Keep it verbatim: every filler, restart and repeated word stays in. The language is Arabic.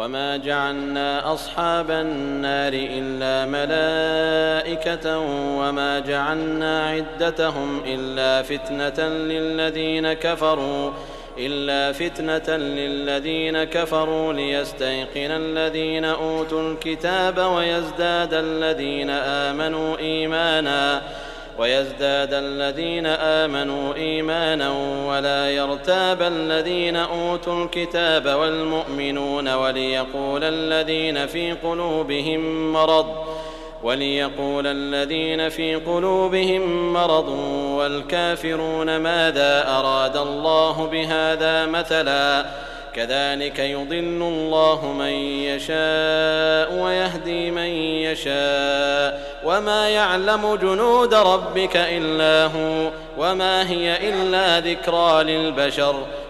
وما جعلنا أصحاب النار إلا ملائكة وما جعلنا عدتهم إلا فتنة للذين كفروا إلا فتنة للذين كفروا ليستيقن الذين أوتوا الكتاب ويزداد الذين آمنوا إيمانا ويزداد الذين آمنوا إيمانا ولا يرتاب الذين أوتوا الكتاب والمؤمنون وليقول الذين في قلوبهم مرض وليقول الذين في قلوبهم مرض والكافرون ماذا أراد الله بهذا مثلا كذلك يضل الله من يشاء ويهدي من يشاء وما يعلم جنود ربك إلا هو وما هي إلا ذكرى للبشر